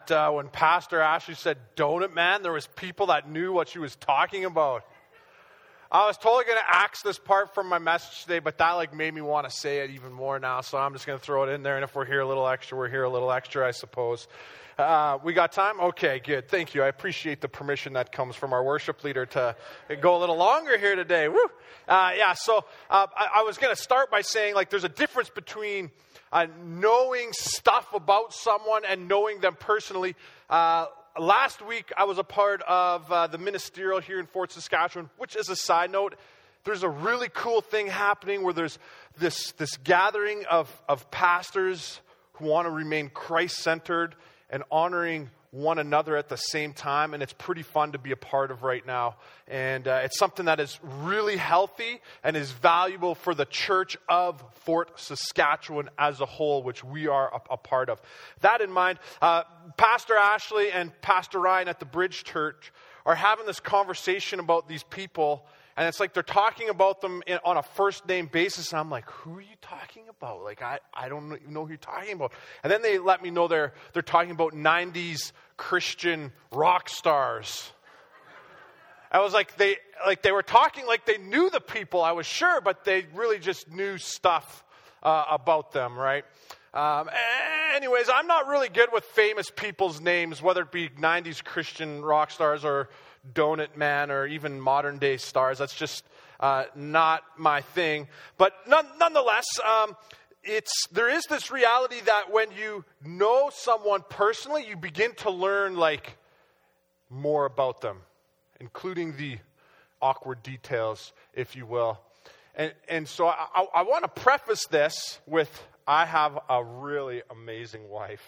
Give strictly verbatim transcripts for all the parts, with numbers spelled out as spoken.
that uh, when Pastor Ashley said donut man, there was people that knew what she was talking about. I was totally going to axe this part from my message today, but that like made me want to say it even more now, so I'm just going to throw it in there, and if we're here a little extra, we're here a little extra, I suppose. Uh, we got time? Okay, good. Thank you. I appreciate the permission that comes from our worship leader to go a little longer here today. Woo! Uh, yeah, so uh, I, I was going to start by saying, like, there's a difference between uh, knowing stuff about someone and knowing them personally. Uh, last week, I was a part of uh, the ministerial here in Fort Saskatchewan, which, as a side note, there's a really cool thing happening where there's this, this gathering of, of pastors who want to remain Christ-centered and honoring one another at the same time, and it's pretty fun to be a part of right now. And uh, it's something that is really healthy and is valuable for the church of Fort Saskatchewan as a whole, which we are a, a part of. That in mind, uh, Pastor Ashley and Pastor Ryan at the Bridge Church are having this conversation about these people, and it's like they're talking about them in, on a first-name basis. And I'm like, who are you talking about? Like, I, I don't even know who you're talking about. And then they let me know they're they're talking about nineties Christian rock stars. I was like, they like they were talking like they knew the people, I was sure, but they really just knew stuff uh, about them, right? Um, anyways, I'm not really good with famous people's names, whether it be nineties Christian rock stars or Donut Man or even modern day stars. That's just uh, not my thing. But none, nonetheless, um, it's there is this reality that when you know someone personally, you begin to learn like more about them, including the awkward details, if you will. And and so I, I, I want to preface this with, I have a really amazing wife.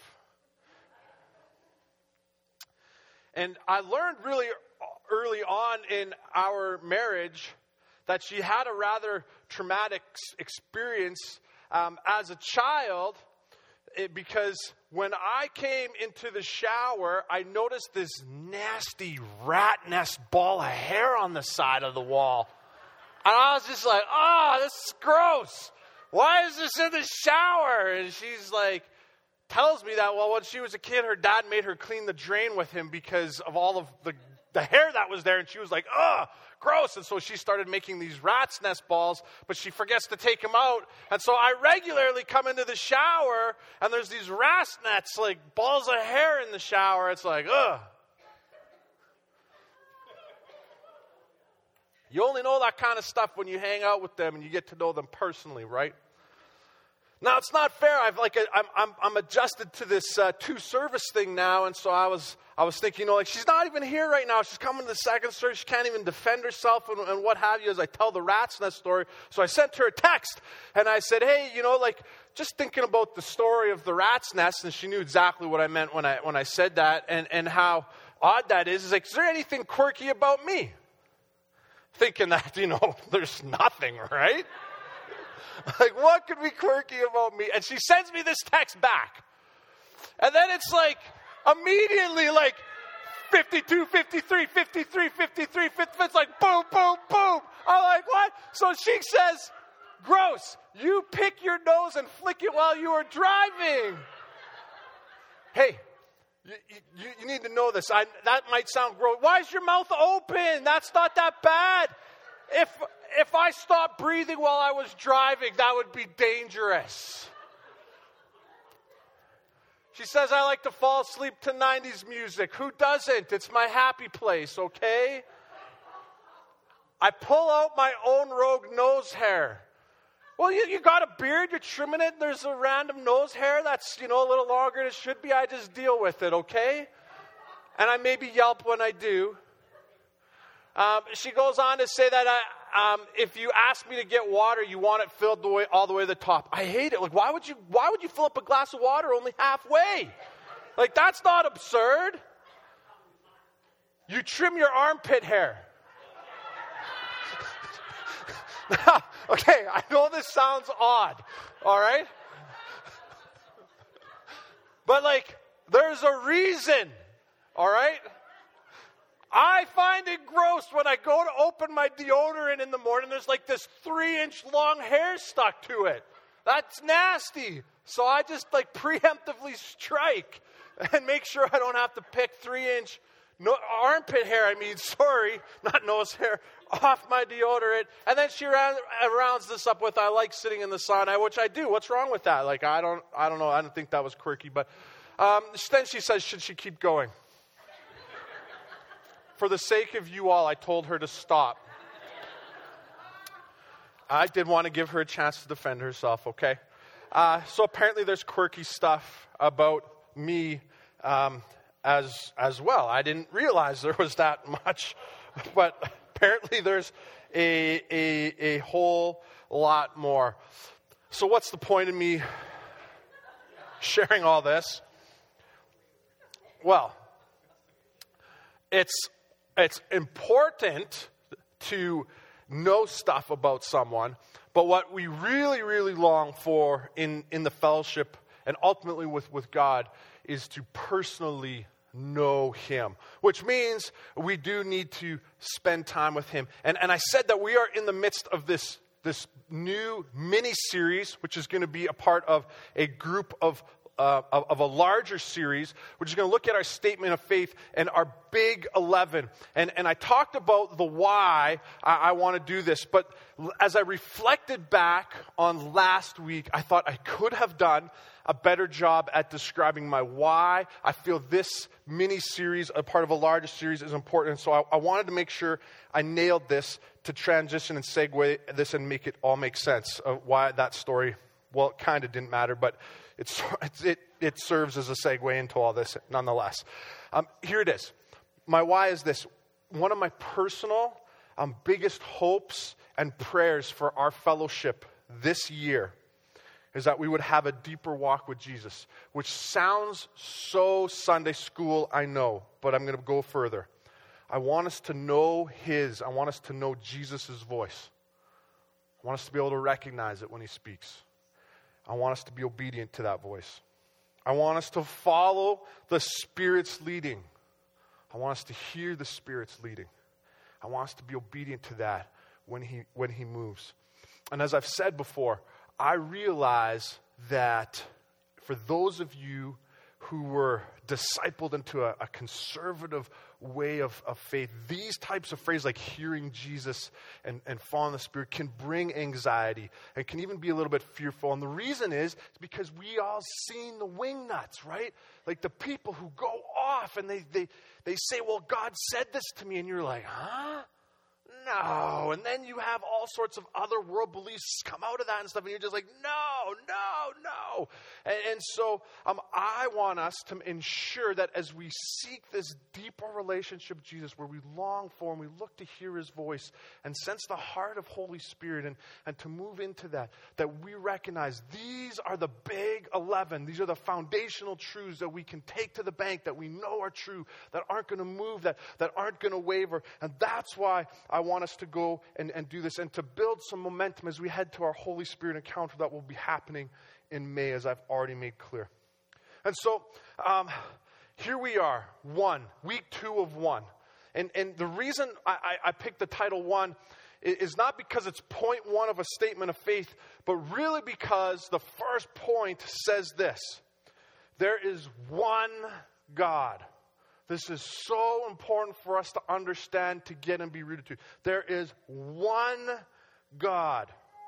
And I learned really early on in our marriage that she had a rather traumatic experience um, as a child, it, because when I came into the shower, I noticed this nasty rat nest ball of hair on the side of the wall. And I was just like, oh, this is gross. Why is this in the shower? And she's like, tells me that, well, when she was a kid, her dad made her clean the drain with him because of all of the, the hair that was there. And she was like, ugh, gross. And so she started making these rat's nest balls, but she forgets to take them out. And so I regularly come into the shower, and there's these rat's nets, like balls of hair in the shower. It's like, ugh. You only know that kind of stuff when you hang out with them and you get to know them personally, right? Now, it's not fair. I've like I'm I'm I'm adjusted to this uh, two service thing now, and so I was I was thinking, you know, like she's not even here right now. She's coming to the second service. She can't even defend herself and, and what have you. As I tell the rat's nest story, so I sent her a text and I said, hey, you know, like just thinking about the story of the rat's nest, and she knew exactly what I meant when I when I said that, and and how odd that is. Is like, is there anything quirky about me? Thinking that, you know, there's nothing, right? Like, what could be quirky about me? And she sends me this text back. And then it's like, immediately, like, fifty-two, fifty-three, fifty-three, fifty-three, fifty-three. It's like, boom, boom, boom. I'm like, what? So she says, gross, you pick your nose and flick it while you are driving. Hey, you, you, you need to know this. I, that might sound gross. Why is your mouth open? That's not that bad. If if I stopped breathing while I was driving, that would be dangerous. She says, I like to fall asleep to nineties music. Who doesn't? It's my happy place, okay? I pull out my own rogue nose hair. Well, you, you got a beard, you're trimming it, and there's a random nose hair that's, you know, a little longer than it should be. I just deal with it, okay? And I maybe yelp when I do. Um, she goes on to say that I, um, if you ask me to get water, you want it filled the way, all the way to the top. I hate it. Like, why would you? Why would you fill up a glass of water only halfway? Like, that's not absurd. You trim your armpit hair. Now, okay, I know this sounds odd, all right? But, like, there's a reason, all right? I find it gross when I go to open my deodorant in the morning, there's like this three-inch long hair stuck to it. That's nasty. So I just, like, preemptively strike. and make sure I don't have to pick three-inch no, armpit hair, I mean, sorry, not nose hair, off my deodorant. And then she ran, rounds this up with, I like sitting in the sauna, which I do. What's wrong with that? Like, I don't, I don't know. I don't think that was quirky. But um, then she says, should she keep going? For the sake of you all, I told her to stop. I did want to give her a chance to defend herself, okay? Uh, so apparently there's quirky stuff about me um, as as well. I didn't realize there was that much, but apparently there's a, a, a whole lot more. So what's the point of me sharing all this? Well, it's it's important to know stuff about someone, but what we really, really long for in, in the fellowship and ultimately with, with God is to personally know Him, which means we do need to spend time with Him. And, and I said that we are in the midst of this, this new mini-series, which is going to be a part of a group of Uh, of, of a larger series, which is going to look at our statement of faith and our big eleven. And, and I talked about the why I, I want to do this, but as I reflected back on last week, I thought I could have done a better job at describing my why. I feel this mini-series, a part of a larger series, is important. And so I, I wanted to make sure I nailed this to transition and segue this and make it all make sense of why that story, well, it kind of didn't matter, but It's, it, it serves as a segue into all this nonetheless. Um, here it is. My why is this. One of my personal um, biggest hopes and prayers for our fellowship this year is that we would have a deeper walk with Jesus, which sounds so Sunday school, I know, but I'm going to go further. I want us to know His. I want us to know Jesus' voice. I want us to be able to recognize it when He speaks. I want us to be obedient to that voice. I want us to follow the Spirit's leading. I want us to hear the Spirit's leading. I want us to be obedient to that when he, when he moves. And as I've said before, I realize that for those of you who were discipled into a, a conservative way of, of faith, these types of phrases like hearing Jesus and, and following the Spirit can bring anxiety and can even be a little bit fearful. And the reason is, is because we all seen the wingnuts, right? Like the people who go off and they, they, they say, well, God said this to me. And you're like, huh? No. And then you have all sorts of other world beliefs come out of that and stuff. And you're just like, no, no, no. And, and so um, I want us to ensure that as we seek this deeper relationship with Jesus, where we long for and we look to hear His voice and sense the heart of Holy Spirit and, and to move into that, that we recognize these are the big eleven. These are the foundational truths that we can take to the bank, that we know are true, that aren't going to move, that, that aren't going to waver. And that's why I want us to go and, and do this and to build some momentum as we head to our Holy Spirit encounter that will be happening in May, as I've already made clear. And so um, here we are, one, week two of one. And, and the reason I, I, I picked the title one is not because it's point one of a statement of faith, but really because the first point says this: there is one God. This is so important for us to understand, to get and be rooted to. There is one God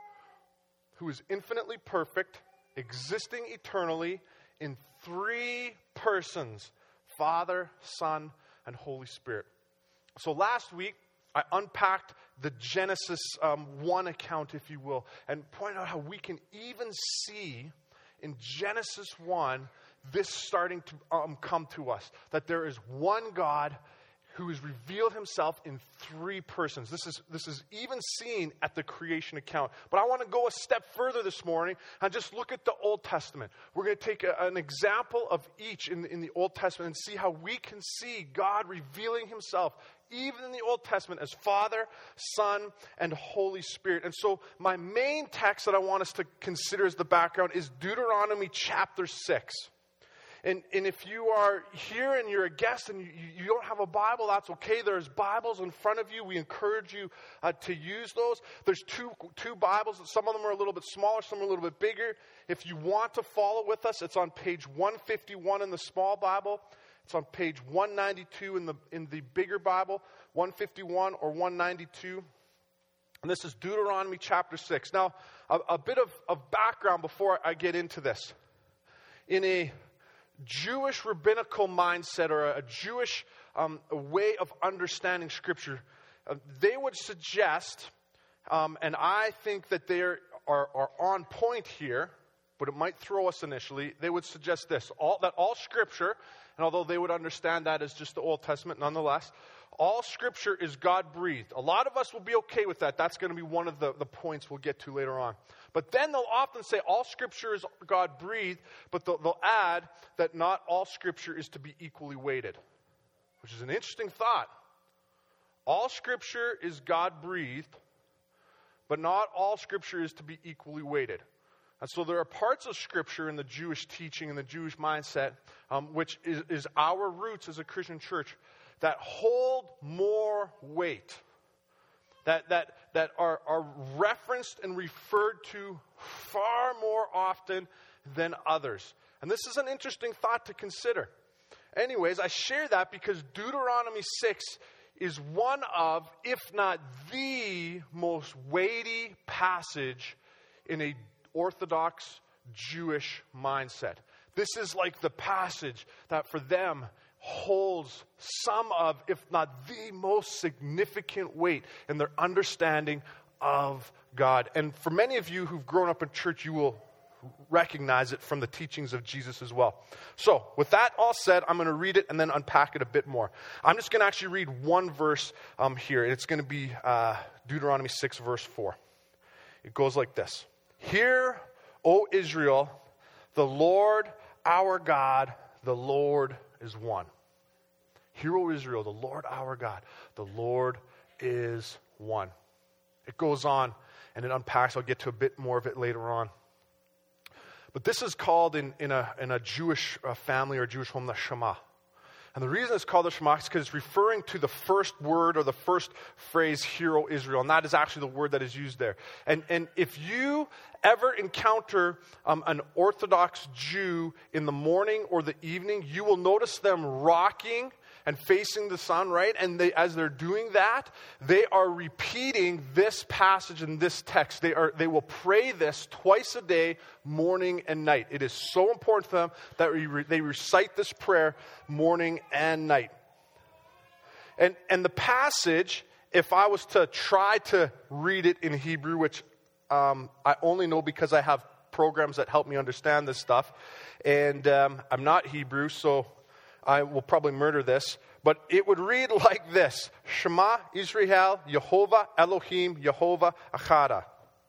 who is infinitely perfect, existing eternally in three persons: Father, Son, and Holy Spirit. So last week, I unpacked the Genesis um, one account, if you will, and pointed out how we can even see in Genesis one this starting to um, come to us, that there is one God who has revealed Himself in three persons. This is this is even seen at the creation account. But I want to go a step further this morning and just look at the Old Testament. We're going to take a, an example of each in, in the Old Testament and see how we can see God revealing Himself even in the Old Testament as Father, Son, and Holy Spirit. And so my main text that I want us to consider as the background is Deuteronomy chapter six. And, and if you are here and you're a guest and you, you don't have a Bible, that's okay. There's Bibles in front of you. We encourage you uh, to use those. There's two, two Bibles. Some of them are a little bit smaller, some are a little bit bigger. If you want to follow with us, it's on page one fifty-one in the small Bible. It's on page one ninety-two in the, in the bigger Bible, one fifty-one or one ninety-two. And this is Deuteronomy chapter six. Now, a, a bit of, of background before I get into this. In a Jewish rabbinical mindset or a Jewish um, way of understanding Scripture, uh, they would suggest, um, and I think that they are, are, are on point here, but it might throw us initially, they would suggest this, all, that all Scripture, and although they would understand that as just the Old Testament nonetheless, all Scripture is God-breathed. A lot of us will be okay with that. That's going to be one of the, the points we'll get to later on. But then they'll often say all Scripture is God-breathed, but they'll, they'll add that not all Scripture is to be equally weighted, which is an interesting thought. All Scripture is God-breathed, but not all Scripture is to be equally weighted. And so there are parts of Scripture in the Jewish teaching and the Jewish mindset, um, which is, is our roots as a Christian church, that hold more weight, that that that are, are referenced and referred to far more often than others. And this is an interesting thought to consider. Anyways, I share that because Deuteronomy six is one of, if not the most weighty passage in a Orthodox Jewish mindset. This is like the passage that for them holds some of, if not the most significant weight in their understanding of God. And for many of you who've grown up in church, you will recognize it from the teachings of Jesus as well. So, with that all said, I'm going to read it and then unpack it a bit more. I'm just going to actually read one verse um, here, and it's going to be uh, Deuteronomy six, verse four. It goes like this. Hear, O Israel, the Lord our God, the Lord is one. Hear, O Israel, the Lord our God, the Lord is one. It goes on and it unpacks. I'll get to a bit more of it later on. But this is called in, in, a, in a Jewish uh, family or Jewish home the Shema. And the reason it's called the Shema is because it's referring to the first word or the first phrase, Hear, O Israel. And that is actually the word that is used there. And, and if you ever encounter um, an Orthodox Jew in the morning or the evening, you will notice them rocking and facing the sun, right? And they, as they're doing that, they are repeating this passage and this text. They are they will pray this twice a day, morning and night. It is so important to them that we re, they recite this prayer morning and night. And and the passage, if I was to try to read it in Hebrew, which um, I only know because I have programs that help me understand this stuff, and um, I'm not Hebrew, so I will probably murder this, but it would read like this. Shema Israel, Yehovah Elohim, Yehovah Echad.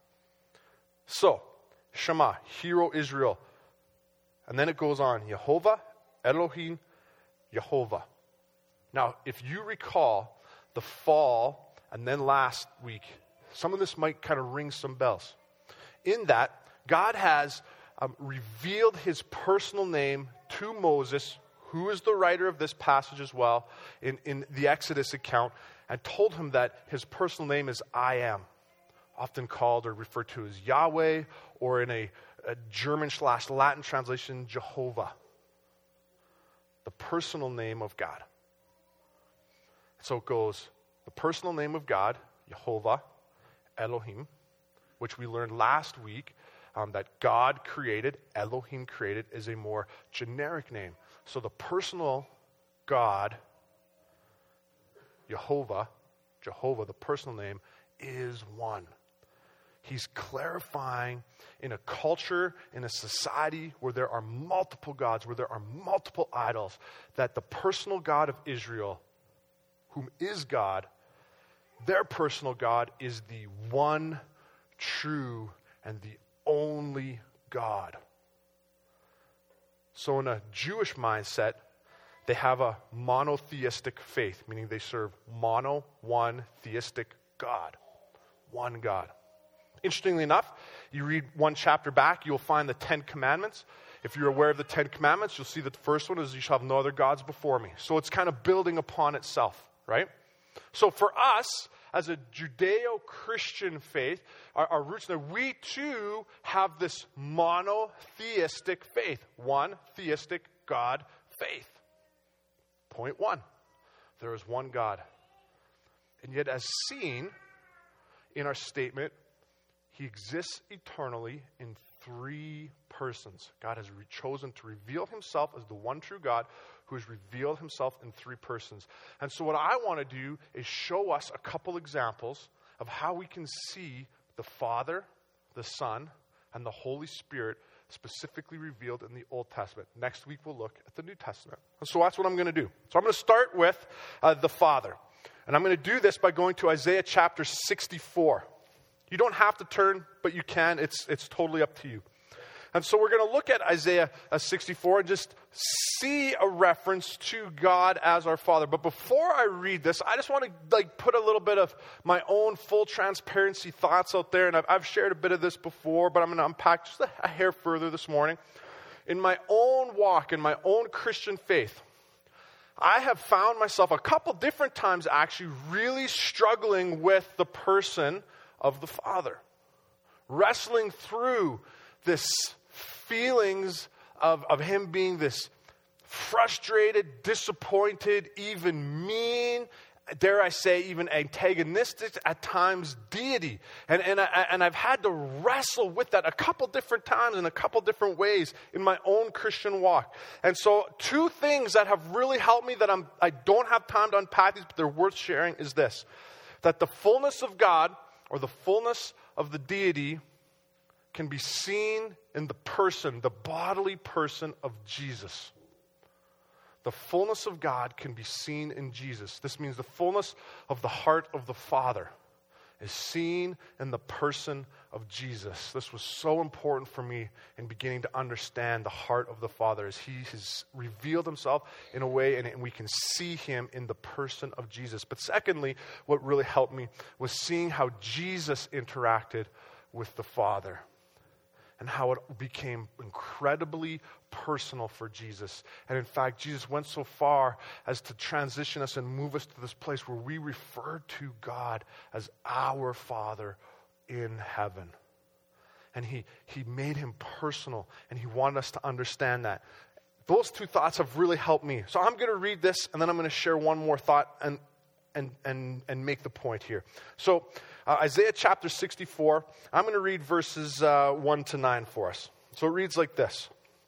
So, Shema, Hear, O Israel. And then it goes on, Yehovah Elohim, Yehovah. Now, if you recall the fall and then last week, some of this might kind of ring some bells. In that, God has um, revealed his personal name to Moses, who is the writer of this passage as well, in, in the Exodus account, and told him that his personal name is I Am, often called or referred to as Yahweh, or in a, a German slash Latin translation, Jehovah, the personal name of God. So it goes, the personal name of God, Yehovah, Elohim, which we learned last week, um, that God created, Elohim created, is a more generic name. So the personal God, Yehovah, Jehovah, the personal name, is one. He's clarifying in a culture, in a society where there are multiple gods, where there are multiple idols, that the personal God of Israel, whom is God, their personal God is the one true and the only God. So in a Jewish mindset, they have a monotheistic faith, meaning they serve mono, one, theistic God. One God. Interestingly enough, you read one chapter back, you'll find the Ten Commandments. If you're aware of the Ten Commandments, you'll see that the first one is you shall have no other gods before me. So it's kind of building upon itself, right? So for us, as a Judeo-Christian faith, our, our roots there, we too have this monotheistic faith. One theistic God faith. Point one, there is one God. And yet as seen in our statement, he exists eternally in three persons. God has re- chosen to reveal himself as the one true God who has revealed himself in three persons. And so what I want to do is show us a couple examples of how we can see the Father, the Son, and the Holy Spirit specifically revealed in the Old Testament. Next week we'll look at the New Testament. And so that's what I'm going to do. So I'm going to start with uh, the Father. And I'm going to do this by going to Isaiah chapter sixty-four. You don't have to turn, but you can. It's, it's totally up to you. And so we're going to look at Isaiah sixty-four and just see a reference to God as our Father. But before I read this, I just want to like put a little bit of my own full transparency thoughts out there. And I've, I've shared a bit of this before, but I'm going to unpack just a, a hair further this morning. In my own walk, in my own Christian faith, I have found myself a couple different times actually really struggling with the person of the Father. Wrestling through this feelings of, of him being this frustrated, disappointed, even mean, dare I say, even antagonistic at times deity. And, and, I, and I've had to wrestle with that a couple different times in a couple different ways in my own Christian walk. And so two things that have really helped me that I'm, I don't have time to unpack these, but they're worth sharing is this. That the fullness of God or the fullness of the deity can be seen in the person, the bodily person of Jesus. The fullness of God can be seen in Jesus. This means the fullness of the heart of the Father is seen in the person of Jesus. This was so important for me in beginning to understand the heart of the Father as he has revealed himself in a way and, and we can see him in the person of Jesus. But secondly, what really helped me was seeing how Jesus interacted with the Father. And how it became incredibly personal for Jesus. And in fact, Jesus went so far as to transition us and move us to this place where we refer to God as our Father in heaven. And he, he made him personal, and he wanted us to understand that. Those two thoughts have really helped me. So I'm going to read this, and then I'm going to share one more thought and and and and make the point here. So uh, Isaiah chapter sixty-four, I'm going to read verses uh, one to nine for us. So it reads like this.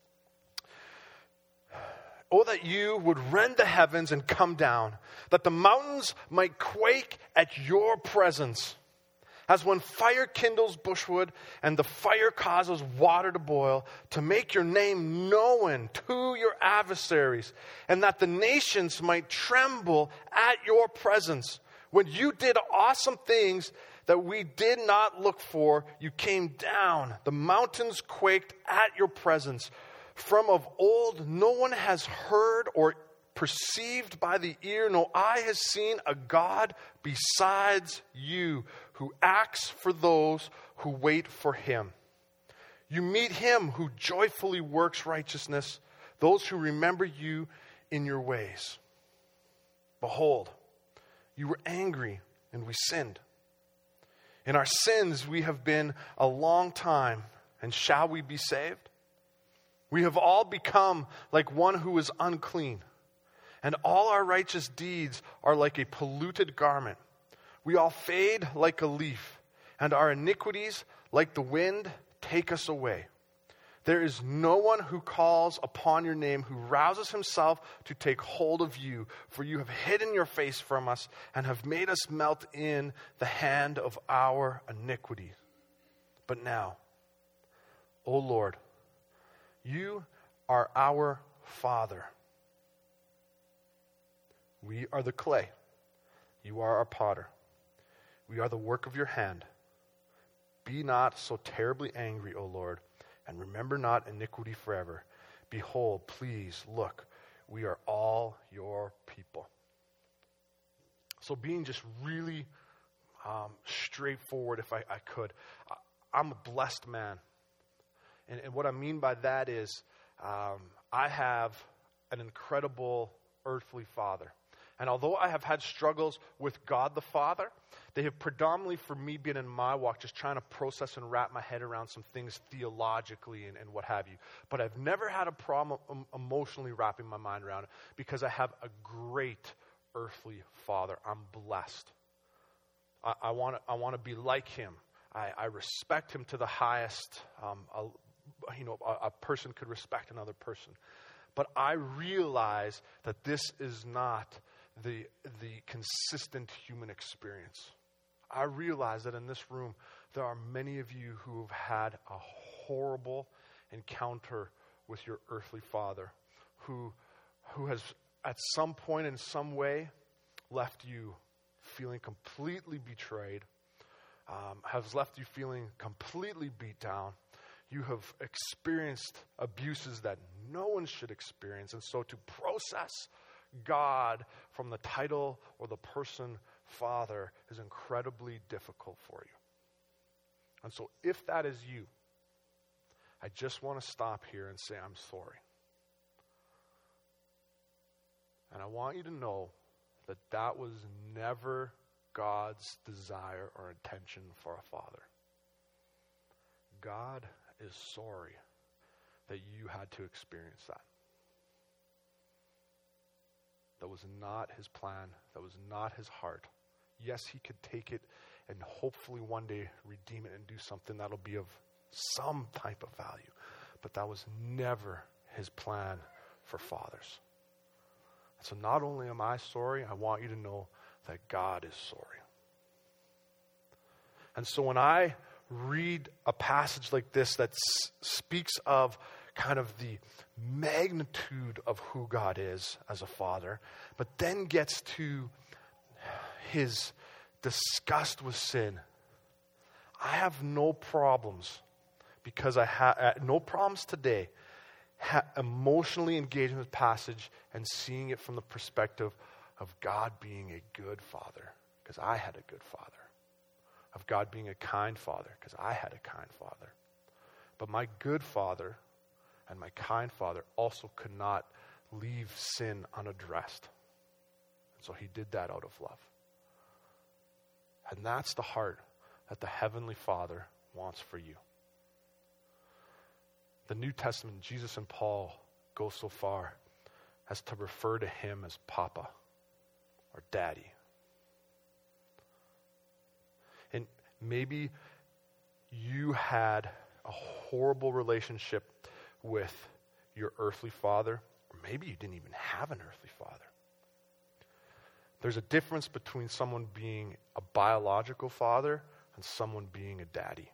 Oh, that you would rend the heavens and come down, that the mountains might quake at your presence. As when fire kindles bushwood and the fire causes water to boil, to make your name known to your adversaries, and that the nations might tremble at your presence. When you did awesome things that we did not look for, you came down. The mountains quaked at your presence. From of old, no one has heard or perceived by the ear, no eye has seen a God besides you, who acts for those who wait for him. You meet him who joyfully works righteousness, those who remember you in your ways. Behold, you were angry and we sinned. In our sins we have been a long time, and shall we be saved? We have all become like one who is unclean, and all our righteous deeds are like a polluted garment. We all fade like a leaf, and our iniquities, like the wind, take us away. There is no one who calls upon your name, who rouses himself to take hold of you, for you have hidden your face from us and have made us melt in the hand of our iniquity. But now, O Lord, you are our Father. We are the clay. You are our potter. We are the work of your hand. Be not so terribly angry, O Lord, and remember not iniquity forever. Behold, please look, we are all your people. So being just really um, straightforward, if I, I could, I, I'm a blessed man. And, and what I mean by that is um, I have an incredible earthly father. And although I have had struggles with God the Father, they have predominantly, for me being in my walk, just trying to process and wrap my head around some things theologically and, and what have you. But I've never had a problem um, emotionally wrapping my mind around it because I have a great earthly father. I'm blessed. I, I want to I want to be like him. I, I respect him to the highest. Um, a, you know, a, a person could respect another person. But I realize that this is not the the consistent human experience. I realize that in this room, there are many of you who have had a horrible encounter with your earthly father, who who has at some point in some way left you feeling completely betrayed, um, has left you feeling completely beat down. You have experienced abuses that no one should experience. And so to process God from the title or the person Father is incredibly difficult for you. And so if that is you, I just want to stop here and say I'm sorry. And I want you to know that that was never God's desire or intention for a father. God is sorry that you had to experience that. That was not his plan. That was not his heart. Yes, he could take it and hopefully one day redeem it and do something that'll be of some type of value. But that was never his plan for fathers. So not only am I sorry, I want you to know that God is sorry. And so when I read a passage like this that s- speaks of kind of the magnitude of who God is as a father, but then gets to his disgust with sin, I have no problems because I have uh, no problems today ha- emotionally engaging with passage and seeing it from the perspective of God being a good father, because I had a good father. Of God being a kind father, because I had a kind father. But my good father and my kind father also could not leave sin unaddressed. And so he did that out of love. And that's the heart that the Heavenly Father wants for you. The New Testament, Jesus and Paul go so far as to refer to him as Papa or Daddy. And maybe you had a horrible relationship with your earthly father, or maybe you didn't even have an earthly father. There's a difference between someone being a biological father and someone being a daddy.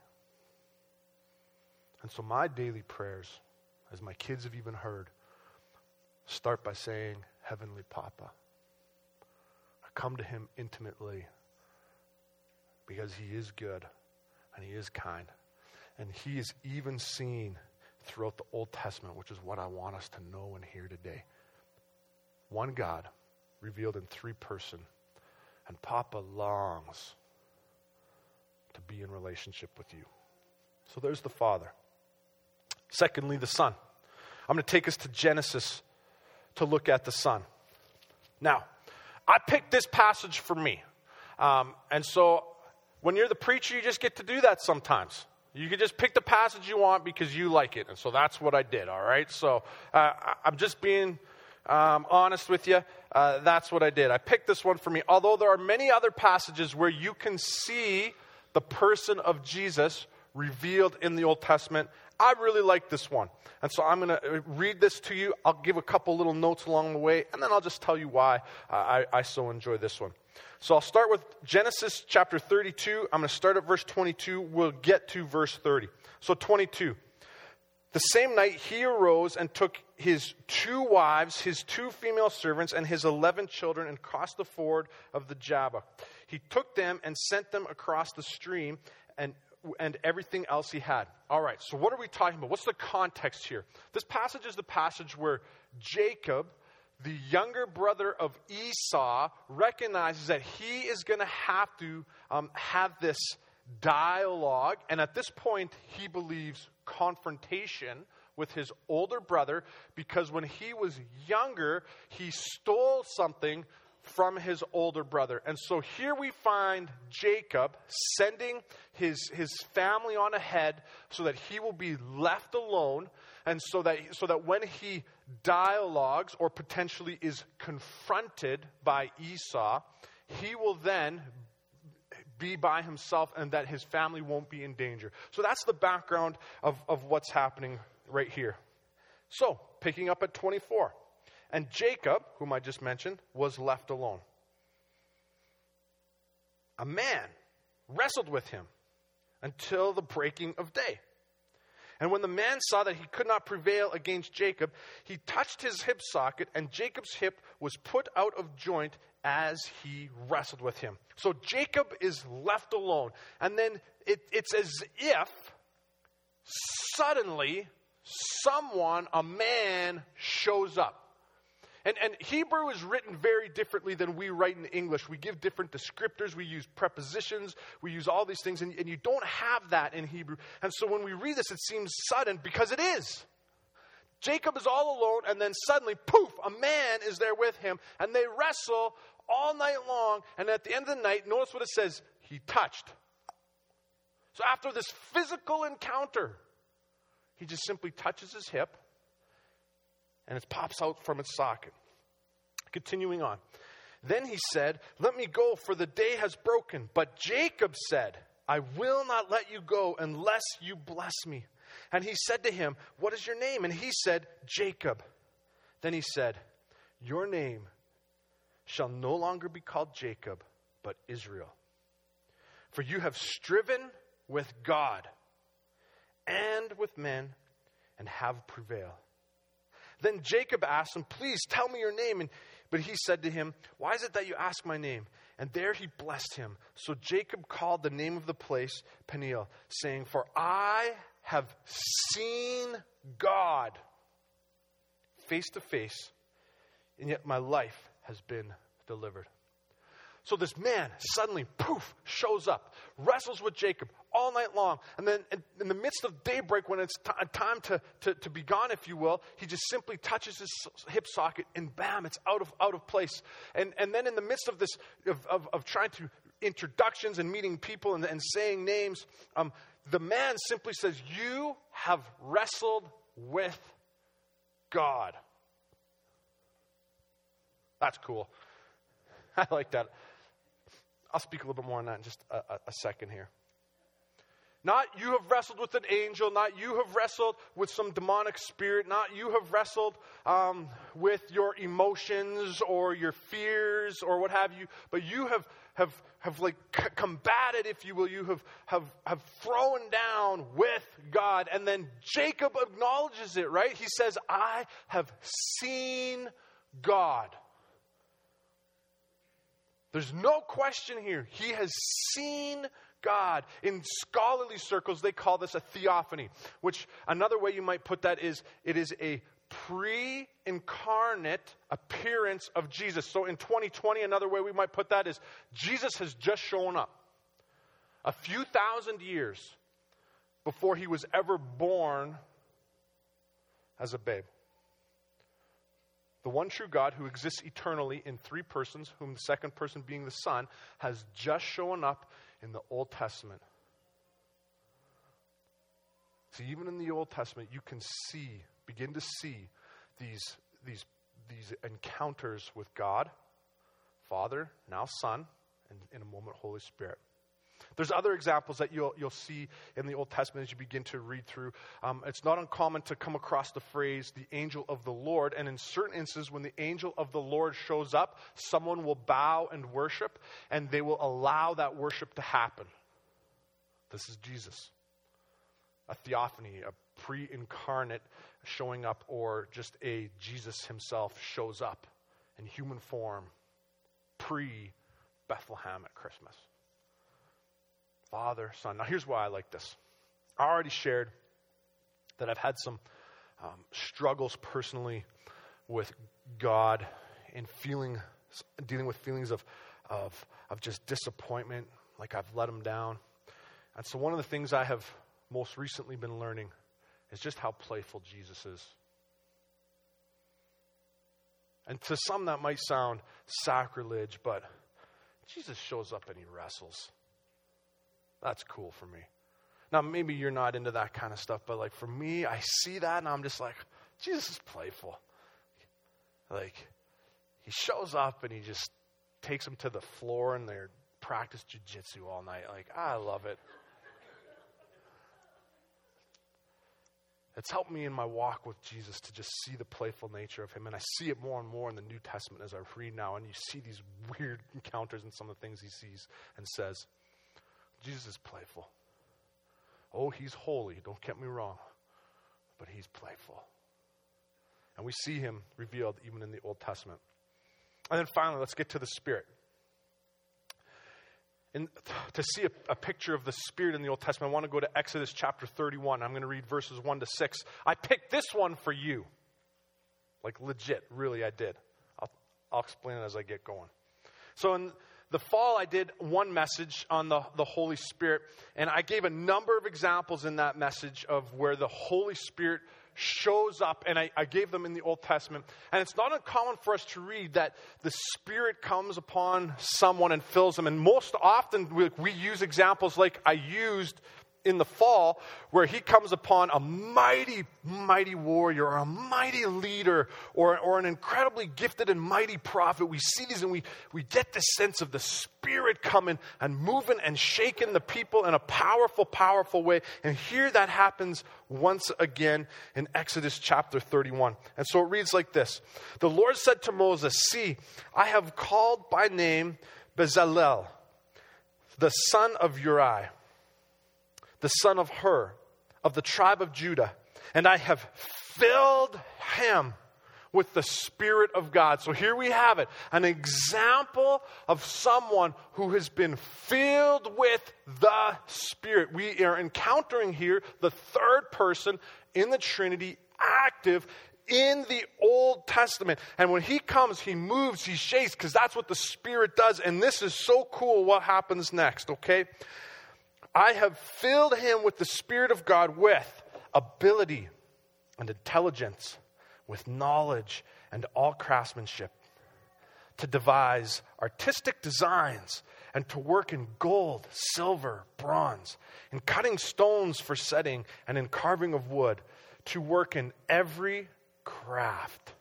And so my daily prayers, as my kids have even heard, start by saying, Heavenly Papa. I come to him intimately because he is good and he is kind. And he is even seen throughout the Old Testament, which is what I want us to know and hear today. One God revealed in three person, and Papa longs to be in relationship with you. So there's the Father. Secondly, the Son. I'm going to take us to Genesis to look at the Son. Now, I picked this passage for me. Um, and so when you're the preacher, you just get to do that sometimes. You can just pick the passage you want because you like it. And so that's what I did, all right? So uh, I'm just being um, honest with you. Uh, that's what I did. I picked this one for me. Although there are many other passages where you can see the person of Jesus revealed in the Old Testament, I really like this one. And so I'm going to read this to you. I'll give a couple little notes along the way, and then I'll just tell you why uh, I, I so enjoy this one. So I'll start with Genesis chapter thirty-two. I'm going to start at verse twenty-two. We'll get to verse thirty. So twenty-two. The same night he arose and took his two wives, his two female servants, and his eleven children and crossed the ford of the Jabbok. He took them and sent them across the stream and and everything else he had. All right, so what are we talking about? What's the context here? This passage is the passage where Jacob, the younger brother of Esau, recognizes that he is going to have to um, have this dialogue. And at this point, he believes confrontation with his older brother because when he was younger, he stole something from his older brother. And so here we find Jacob sending his, his family on ahead so that he will be left alone, and so that, so that when he dialogues or potentially is confronted by Esau, he will then be by himself and that his family won't be in danger. So that's the background of, of what's happening right here. So, picking up at twenty-four. And Jacob, whom I just mentioned, was left alone. A man wrestled with him until the breaking of day. And when the man saw that he could not prevail against Jacob, he touched his hip socket, and Jacob's hip was put out of joint as he wrestled with him. So Jacob is left alone. And then it, it's as if suddenly someone, a man, shows up. And, and Hebrew is written very differently than we write in English. We give different descriptors. We use prepositions. We use all these things. And, and you don't have that in Hebrew. And so when we read this, it seems sudden because it is. Jacob is all alone, and then suddenly, poof, a man is there with him. And they wrestle all night long. And at the end of the night, notice what it says. He touched. So after this physical encounter, he just simply touches his hip. And it pops out from its socket. Continuing on. Then he said, let me go, for the day has broken. But Jacob said, I will not let you go unless you bless me. And he said to him, what is your name? And he said, Jacob. Then he said, your name shall no longer be called Jacob, but Israel. For you have striven with God and with men and have prevailed. Then Jacob asked him, please tell me your name. And, but he said to him, why is it that you ask my name? And there he blessed him. So Jacob called the name of the place Peniel, saying, for I have seen God face to face, and yet my life has been delivered. So this man suddenly, poof, shows up, wrestles with Jacob all night long. And then in, in the midst of daybreak, when it's t- time to, to, to be gone, if you will, he just simply touches his hip socket and bam, it's out of out of place. And and then in the midst of this, of, of, of trying to introductions and meeting people and, and saying names, um, the man simply says, you have wrestled with God. That's cool. I like that. I'll speak a little bit more on that in just a, a, a second here. Not you have wrestled with an angel, not you have wrestled with some demonic spirit, not you have wrestled um, with your emotions or your fears or what have you, but you have have have like c- combated, if you will, you have, have have thrown down with God. And then Jacob acknowledges it, right? He says, I have seen God. There's no question here. He has seen God. In scholarly circles, they call this a theophany, which another way you might put that is it is a pre-incarnate appearance of Jesus. So in twenty twenty, another way we might put that is Jesus has just shown up a few thousand years before he was ever born as a babe. The one true God who exists eternally in three persons, whom the second person being the Son, has just shown up in the Old Testament. See, even in the Old Testament, you can see, begin to see these, these, these encounters with God, Father, now Son, and in a moment, Holy Spirit. There's other examples that you'll you'll see in the Old Testament as you begin to read through. Um, it's not uncommon to come across the phrase, the angel of the Lord. And in certain instances, when the angel of the Lord shows up, someone will bow and worship, and they will allow that worship to happen. This is Jesus. A theophany, a pre-incarnate showing up, or just a Jesus himself shows up in human form, pre-Bethlehem at Christmas. Father, Son. Now here's why I like this. I already shared that I've had some um, struggles personally with God and feeling, dealing with feelings of, of, of just disappointment, like I've let him down. And so one of the things I have most recently been learning is just how playful Jesus is. And to some that might sound sacrilege, but Jesus shows up and he wrestles. That's cool for me. Now, maybe you're not into that kind of stuff, but like for me, I see that and I'm just like, Jesus is playful. Like, he shows up and he just takes them to the floor and they're practice jiu-jitsu all night. Like, I love it. It's helped me in my walk with Jesus to just see the playful nature of him. And I see it more and more in the New Testament as I read now. And you see these weird encounters in some of the things he sees and says. Jesus is playful. Oh, he's holy, don't get me wrong. But he's playful. And we see him revealed even in the Old Testament. And then finally, let's get to the Spirit. And to see a, a picture of the Spirit in the Old Testament, I want to go to Exodus chapter thirty-one. I'm going to read verses one to six. I picked this one for you. Like legit, really, I did. I'll, I'll explain it as I get going. So in the fall, I did one message on the, the Holy Spirit, and I gave a number of examples in that message of where the Holy Spirit shows up, and I, I gave them in the Old Testament. And it's not uncommon for us to read that the Spirit comes upon someone and fills them. And most often we, we use examples like I used in the fall, where he comes upon a mighty, mighty warrior or a mighty leader or, or an incredibly gifted and mighty prophet. We see these and we, we get this sense of the Spirit coming and moving and shaking the people in a powerful, powerful way. And here that happens once again in Exodus chapter thirty-one. And so it reads like this. The Lord said to Moses, "See, I have called by name Bezalel, the son of Uri, the son of Hur, of the tribe of Judah, and I have filled him with the Spirit of God." So here we have it, an example of someone who has been filled with the Spirit. We are encountering here the third person in the Trinity, active in the Old Testament. And when he comes, he moves, he shakes, because that's what the Spirit does. And this is so cool what happens next, okay? I have filled him with the Spirit of God, with ability and intelligence, with knowledge and all craftsmanship, to devise artistic designs and to work in gold, silver, bronze, in cutting stones for setting and in carving of wood, to work in every craft.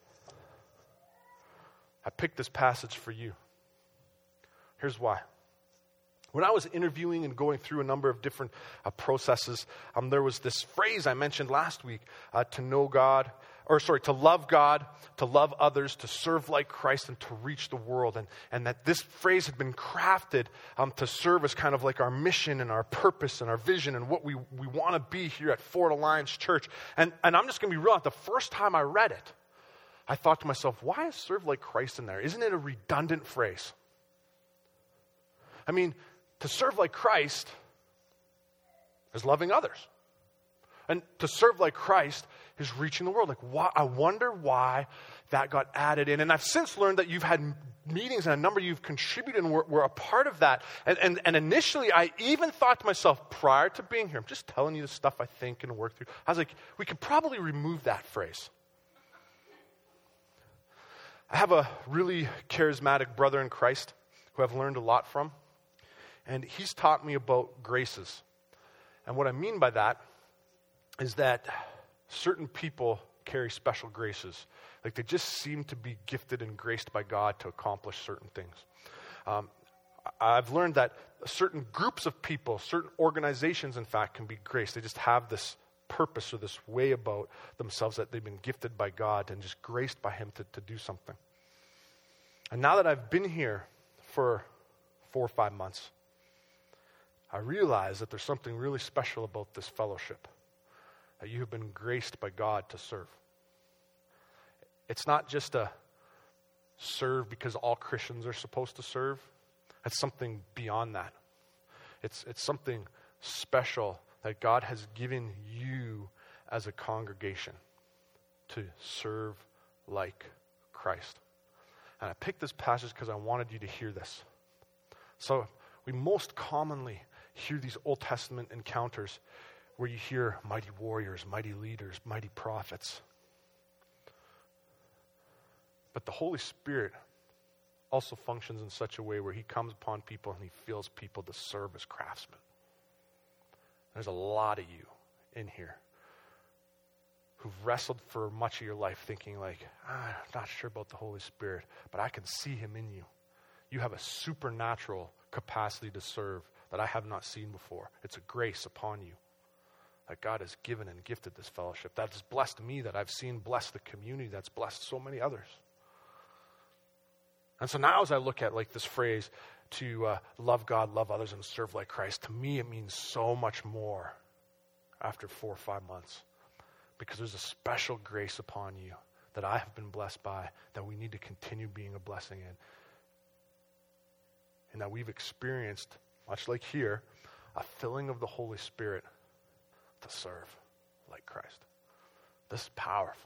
I picked this passage for you. Here's why. When I was interviewing and going through a number of different uh, processes, um, there was this phrase I mentioned last week, uh, to know God, or sorry, to love God, to love others, to serve like Christ, and to reach the world. And, and that this phrase had been crafted um, to serve as kind of like our mission and our purpose and our vision and what we, we want to be here at Fort Alliance Church. And, and I'm just going to be real, the first time I read it, I thought to myself, why is serve like Christ in there? Isn't it a redundant phrase? I mean, to serve like Christ is loving others. And to serve like Christ is reaching the world. Like, why, I wonder why that got added in. And I've since learned that you've had meetings and a number you've contributed and were, were a part of that. And, and, and initially, I even thought to myself, prior to being here, I'm just telling you the stuff I think and work through. I was like, we could probably remove that phrase. I have a really charismatic brother in Christ who I've learned a lot from. And he's taught me about graces. And what I mean by that is that certain people carry special graces. Like they just seem to be gifted and graced by God to accomplish certain things. Um, I've learned that certain groups of people, certain organizations, in fact, can be graced. They just have this purpose or this way about themselves that they've been gifted by God and just graced by him to, to do something. And now that I've been here for four or five months, I realize that there's something really special about this fellowship, that you have been graced by God to serve. It's not just a serve because all Christians are supposed to serve. It's something beyond that. It's, it's something special that God has given you as a congregation to serve like Christ. And I picked this passage because I wanted you to hear this. So we most commonly hear these Old Testament encounters where you hear mighty warriors, mighty leaders, mighty prophets. But the Holy Spirit also functions in such a way where he comes upon people and he fills people to serve as craftsmen. There's a lot of you in here who've wrestled for much of your life thinking like, ah, I'm not sure about the Holy Spirit, but I can see him in you. You have a supernatural capacity to serve that I have not seen before. It's a grace upon you that God has given and gifted this fellowship. That has blessed me, that I've seen bless the community, that's blessed so many others. And so now as I look at like this phrase to uh, love God, love others, and serve like Christ, to me it means so much more after four or five months. Because there's a special grace upon you that I have been blessed by, that we need to continue being a blessing in. And that we've experienced, much like here, a filling of the Holy Spirit to serve like Christ. This is powerful.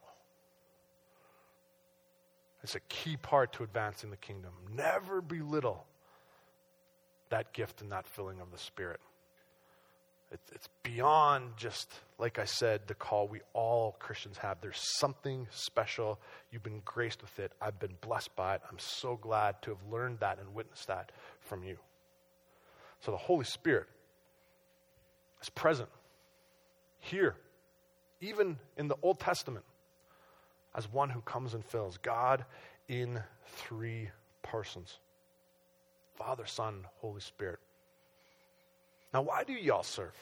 It's a key part to advancing the kingdom. Never belittle that gift and that filling of the Spirit. It's, it's beyond just, like I said, the call we all Christians have. There's something special. You've been graced with it. I've been blessed by it. I'm so glad to have learned that and witnessed that from you. So the Holy Spirit is present here, even in the Old Testament, as one who comes and fills. God in three persons. Father, Son, Holy Spirit. Now, why do y'all serve?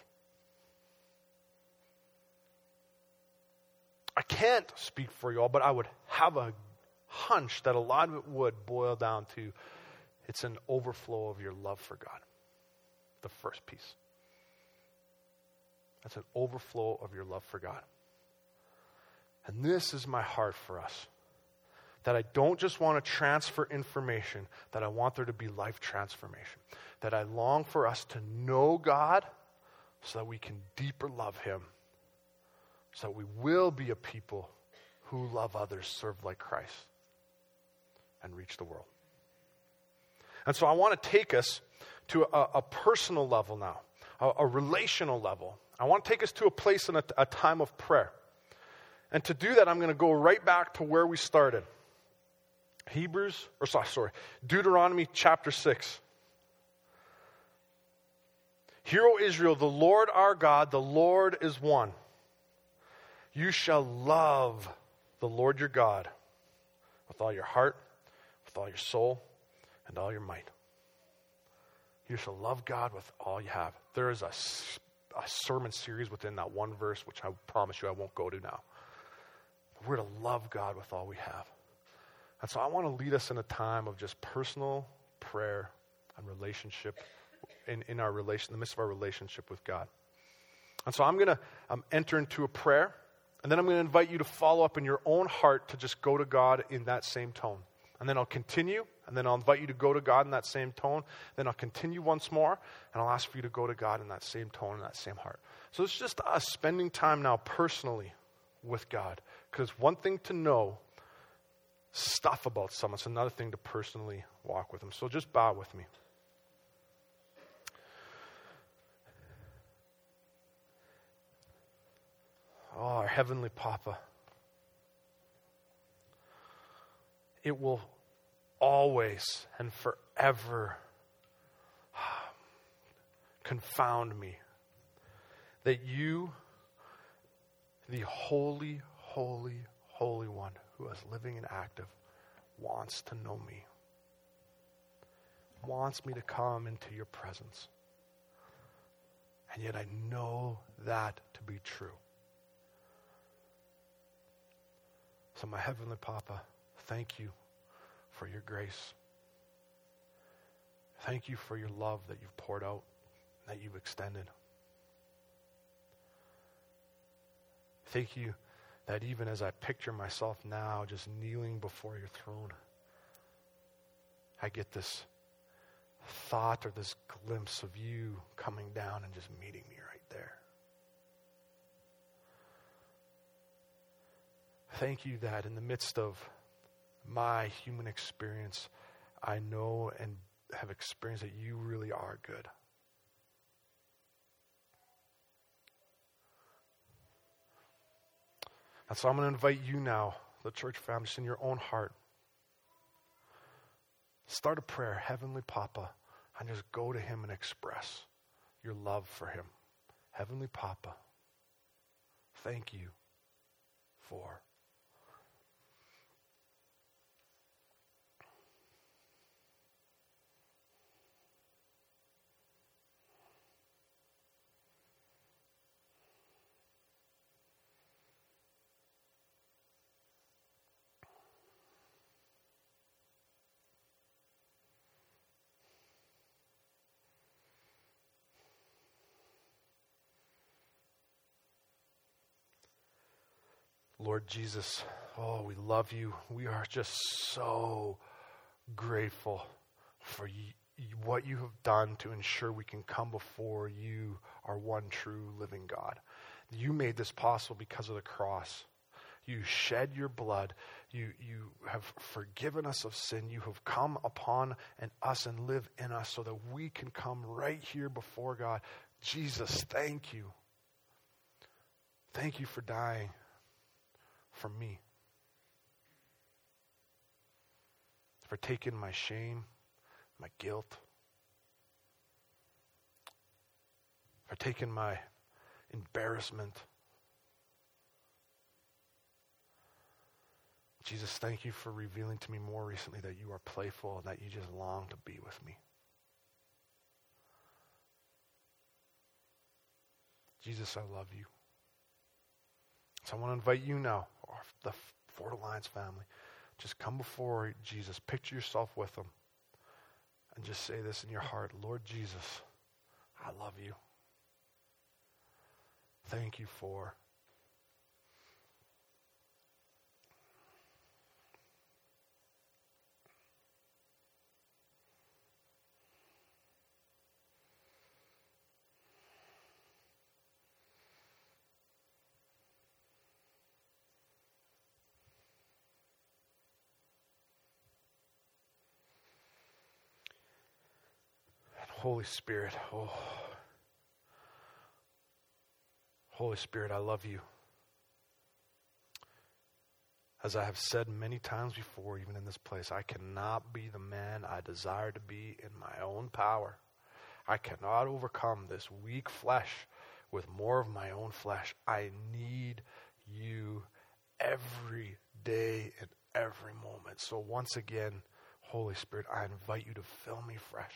I can't speak for y'all, but I would have a hunch that a lot of it would boil down to it's an overflow of your love for God. The first piece. That's an overflow of your love for God. And this is my heart for us. That I don't just want to transfer information, that I want there to be life transformation. That I long for us to know God so that we can deeper love him. So that we will be a people who love others, serve like Christ, and reach the world. And so I want to take us to a, a personal level now, a, a relational level. I want to take us to a place in a, a time of prayer. And to do that, I'm going to go right back to where we started. Hebrews, or sorry, sorry, Deuteronomy chapter six. Hear, O Israel, the Lord our God, the Lord is one. You shall love the Lord your God with all your heart, with all your soul, and all your might. You shall love God with all you have. There is a, a sermon series within that one verse, which I promise you I won't go to now. We're to love God with all we have. And so I want to lead us in a time of just personal prayer and relationship in, in our relation, in the midst of our relationship with God. And so I'm going to um, enter into a prayer, and then I'm going to invite you to follow up in your own heart to just go to God in that same tone. And then I'll continue, and then I'll invite you to go to God in that same tone. Then I'll continue once more, and I'll ask for you to go to God in that same tone, in that same heart. So it's just us spending time now personally with God. Because one thing to know stuff about someone, it's another thing to personally walk with them. So just bow with me. Oh, our Heavenly Papa. It will always and forever confound me that you, the holy, holy, holy one who is living and active, wants to know me, wants me to come into your presence. And yet I know that to be true. So my Heavenly Papa, thank you for your grace. Thank you for your love that you've poured out, that you've extended. Thank you that even as I picture myself now just kneeling before your throne, I get this thought or this glimpse of you coming down and just meeting me right there. Thank you that in the midst of my human experience, I know and have experienced that you really are good. And so I'm going to invite you now, the church family, just in your own heart. Start a prayer, Heavenly Papa, and just go to him and express your love for him. Heavenly Papa, thank you for. Lord Jesus, oh, we love you. We are just so grateful for you, what you have done to ensure we can come before you, our one true living God. You made this possible because of the cross. You shed your blood. You, you have forgiven us of sin. You have come upon and us and live in us so that we can come right here before God. Jesus, thank you. Thank you for dying for me, for taking my shame, my guilt, for taking my embarrassment. Jesus, thank you for revealing to me more recently that you are playful and that you just long to be with me. Jesus, I love you. So I want to invite you now, the Fort Alliance family, just come before Jesus. Picture yourself with him. And just say this in your heart, Lord Jesus, I love you. Thank you for. Holy Spirit, oh, Holy Spirit, I love you. As I have said many times before, even in this place, I cannot be the man I desire to be in my own power. I cannot overcome this weak flesh with more of my own flesh. I need you every day and every moment. So once again, Holy Spirit, I invite you to fill me fresh.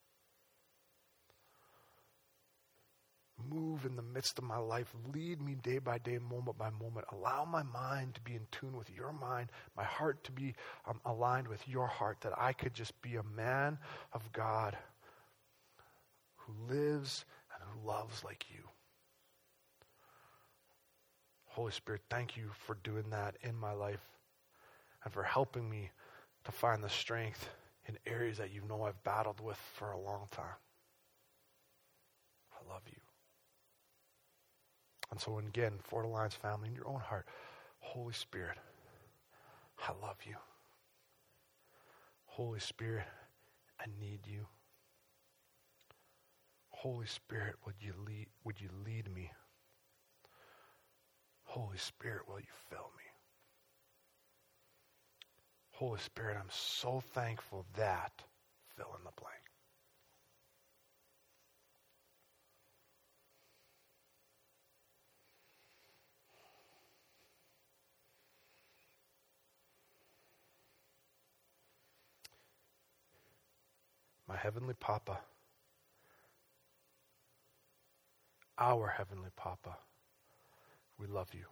Move in the midst of my life. Lead me day by day, moment by moment. Allow my mind to be in tune with your mind, my heart to be um, aligned with your heart, that I could just be a man of God who lives and who loves like you. Holy Spirit, thank you for doing that in my life and for helping me to find the strength in areas that you know I've battled with for a long time. I love you. And so again, Fort Alliance family, in your own heart, Holy Spirit, I love you. Holy Spirit, I need you. Holy Spirit, would you lead, would you lead me? Holy Spirit, will you fill me? Holy Spirit, I'm so thankful that, fill in the blank. My Heavenly Papa, our Heavenly Papa, we love you.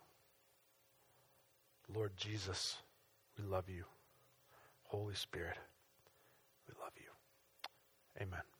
Lord Jesus, we love you. Holy Spirit, we love you. Amen.